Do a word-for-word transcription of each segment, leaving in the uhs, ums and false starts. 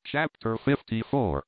Chapter fifty-four.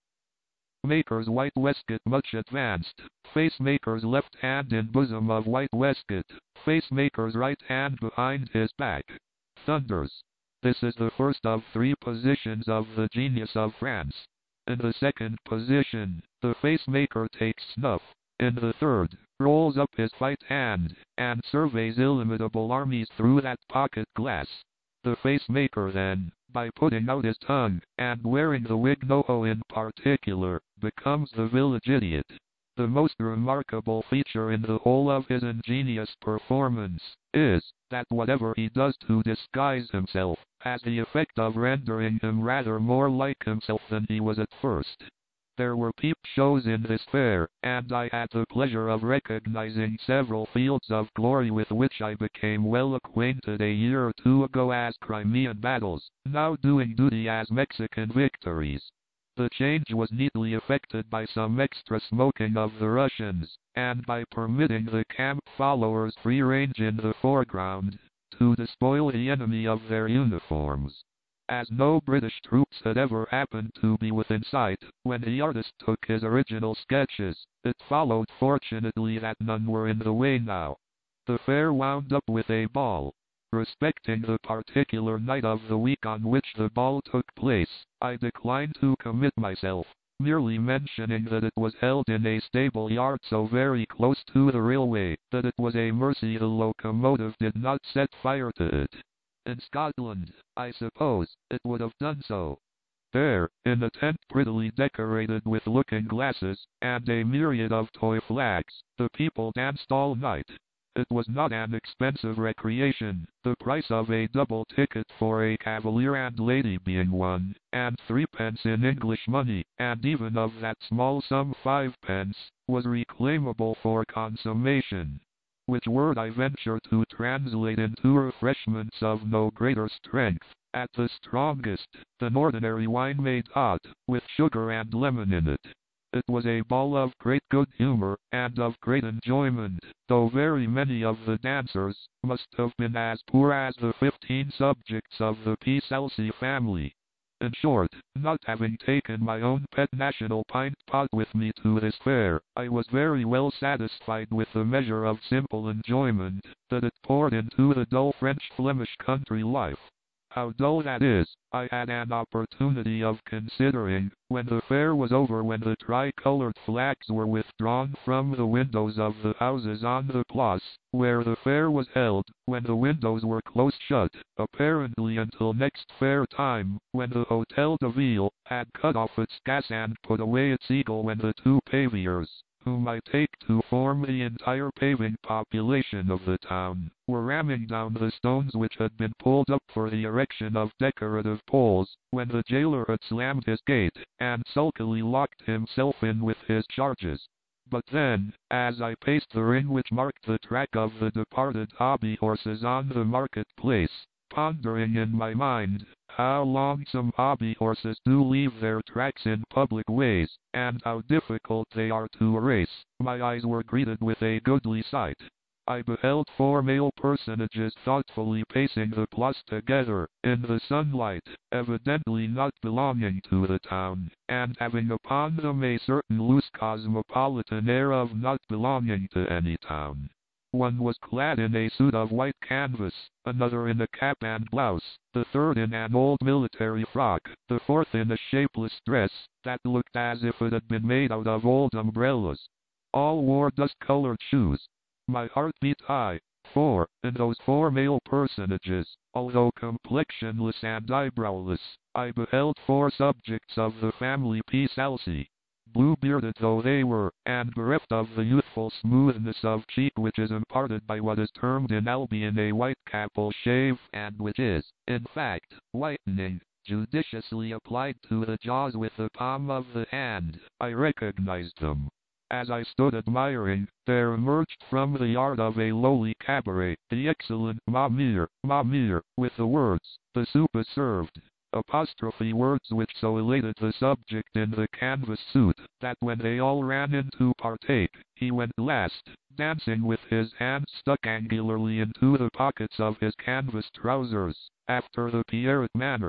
Maker's white waistcoat much advanced. Facemaker's left hand in bosom of white waistcoat. Facemaker's right hand behind his back. Thunders. This is the first of three positions of the genius of France. In the second position, the facemaker takes snuff. In the third, rolls up his right hand, and surveys illimitable armies through that pocket glass. The facemaker then, by putting out his tongue, and wearing the wig NoHo in particular, becomes the village idiot. The most remarkable feature in the whole of his ingenious performance is, that whatever he does to disguise himself, has the effect of rendering him rather more like himself than he was at first. There were peep shows in this fair, and I had the pleasure of recognizing several fields of glory with which I became well acquainted a year or two ago as Crimean battles, now doing duty as Mexican victories. The change was neatly effected by some extra smoking of the Russians, and by permitting the camp followers free range in the foreground, to despoil the enemy of their uniforms. As no British troops had ever happened to be within sight, when the artist took his original sketches, it followed fortunately that none were in the way now. The fair wound up with a ball. Respecting the particular night of the week on which the ball took place, I decline to commit myself, merely mentioning that it was held in a stable yard so very close to the railway, that it was a mercy the locomotive did not set fire to it. In Scotland, I suppose, it would have done so. There, in a tent prettily decorated with looking-glasses, and a myriad of toy flags, the people danced all night. It was not an expensive recreation, the price of a double ticket for a cavalier and lady being one, and threepence in English money, and even of that small sum fivepence, was reclaimable for consummation. Which word I venture to translate into refreshments of no greater strength, at the strongest, than ordinary wine made hot, with sugar and lemon in it. It was a ball of great good humor, and of great enjoyment, though very many of the dancers must have been as poor as the fifteen subjects of the P. Celsey family. In short, not having taken my own pet national pint pot with me to this fair, I was very well satisfied with the measure of simple enjoyment that it poured into the dull French-Flemish country life. How dull that is, I had an opportunity of considering, when the fair was over, when the tricolored flags were withdrawn from the windows of the houses on the Place, where the fair was held, when the windows were close shut, apparently until next fair time, when the Hotel de Ville had cut off its gas and put away its eagle, when the two paviours, whom I take to form the entire paving population of the town, were ramming down the stones which had been pulled up for the erection of decorative poles, when the jailer had slammed his gate, and sulkily locked himself in with his charges. But then, as I paced the ring which marked the track of the departed hobby horses on the market-place, pondering in my mind how long some hobby horses do leave their tracks in public ways, and how difficult they are to erase, my eyes were greeted with a goodly sight. I beheld four male personages thoughtfully pacing the Place together, in the sunlight, evidently not belonging to the town, and having upon them a certain loose cosmopolitan air of not belonging to any town. One was clad in a suit of white canvas, another in a cap and blouse, the third in an old military frock, the fourth in a shapeless dress, that looked as if it had been made out of old umbrellas. All wore dust-colored shoes. My heart beat high, for, in those four male personages, although complexionless and eyebrowless, I beheld four subjects of the family P. Celsey. Blue-bearded though they were, and bereft of the youthful smoothness of cheek which is imparted by what is termed in Albion a white-capel shave, and which is, in fact, whitening, judiciously applied to the jaws with the palm of the hand, I recognized them. As I stood admiring, there emerged from the yard of a lowly cabaret, the excellent Ma Mère, Ma Mère, with the words, "The soup is served." Apostrophe words which so elated the subject in the canvas suit, that when they all ran in to partake, he went last, dancing with his hands stuck angularly into the pockets of his canvas trousers, after the Pierrot manner.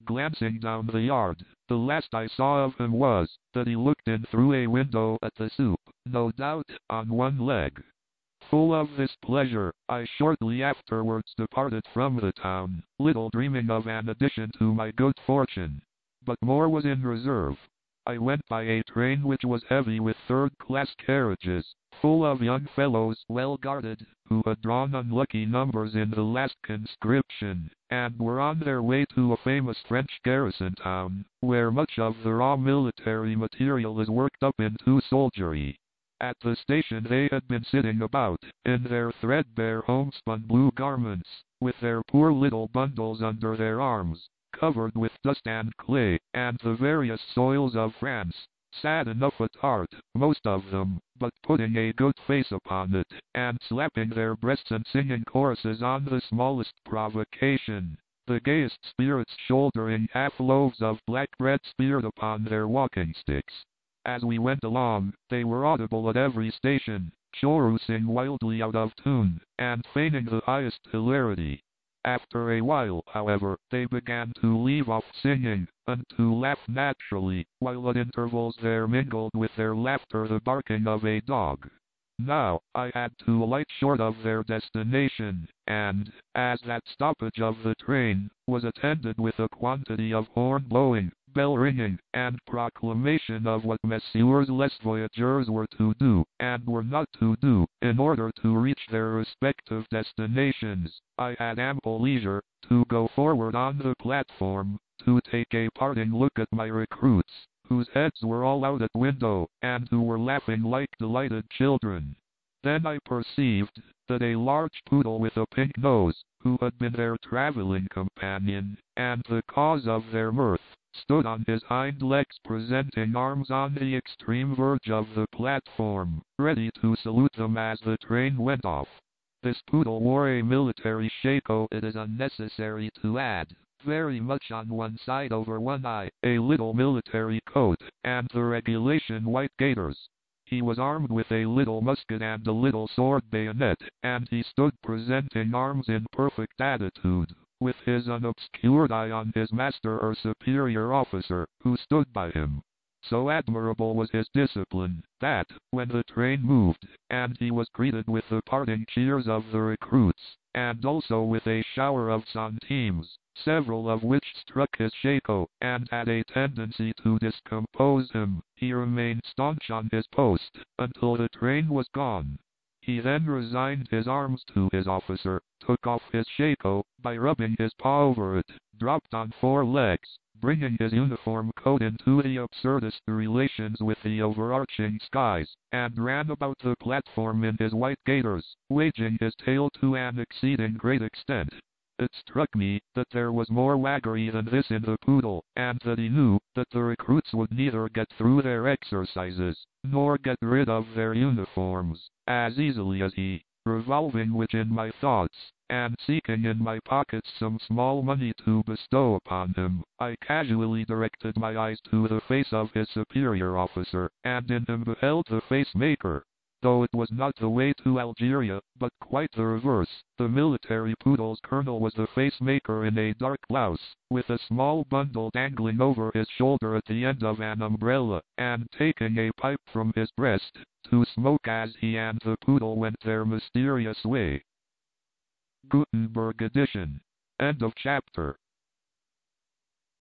glancing down the yard. The last I saw of him was that he looked in through a window at the soup, no doubt, on one leg. Full of this pleasure, I shortly afterwards departed from the town, little dreaming of an addition to my good fortune. But more was in reserve. I went by a train which was heavy with third-class carriages, full of young fellows well guarded, who had drawn unlucky numbers in the last conscription, and were on their way to a famous French garrison town, where much of the raw military material is worked up into soldiery. At the station they had been sitting about, in their threadbare homespun blue garments, with their poor little bundles under their arms, covered with dust and clay, and the various soils of France, sad enough at heart, most of them, but putting a good face upon it, and slapping their breasts and singing choruses on the smallest provocation, the gayest spirits shouldering half loaves of black bread speared upon their walking sticks. As we went along, they were audible at every station, chorusing wildly out of tune, and feigning the highest hilarity. After a while, however, they began to leave off singing, and to laugh naturally, while at intervals there mingled with their laughter the barking of a dog. Now, I had to alight short of their destination, and, as that stoppage of the train was attended with a quantity of horn-blowing, bell-ringing, and proclamation of what Messieurs les voyageurs were to do, and were not to do, in order to reach their respective destinations, I had ample leisure to go forward on the platform, to take a parting look at my recruits, whose heads were all out at window, and who were laughing like delighted children. Then I perceived that a large poodle with a pink nose, who had been their traveling companion, and the cause of their mirth, stood on his hind legs presenting arms on the extreme verge of the platform, ready to salute them as the train went off. This poodle wore a military shako, it is unnecessary to add, very much on one side over one eye, a little military coat, and the regulation white gaiters. He was armed with a little musket and a little sword bayonet, and he stood presenting arms in perfect attitude, with his unobscured eye on his master or superior officer, who stood by him. So admirable was his discipline, that, when the train moved, and he was greeted with the parting cheers of the recruits, and also with a shower of centimes, several of which struck his shako, and had a tendency to discompose him, he remained staunch on his post, until the train was gone. He then resigned his arms to his officer, took off his shako, by rubbing his paw over it, dropped on four legs, bringing his uniform coat into the absurdest relations with the overarching skies, and ran about the platform in his white gaiters, waging his tail to an exceeding great extent. It struck me that there was more waggery than this in the poodle, and that he knew that the recruits would neither get through their exercises, nor get rid of their uniforms, as easily as he. Revolving which in my thoughts, and seeking in my pockets some small money to bestow upon him, I casually directed my eyes to the face of his superior officer, and in him beheld the face-maker. Though it was not the way to Algeria, but quite the reverse, the military poodle's colonel was the face-maker in a dark blouse, with a small bundle dangling over his shoulder at the end of an umbrella, and taking a pipe from his breast, to smoke as he and the poodle went their mysterious way. Gutenberg edition. End of chapter.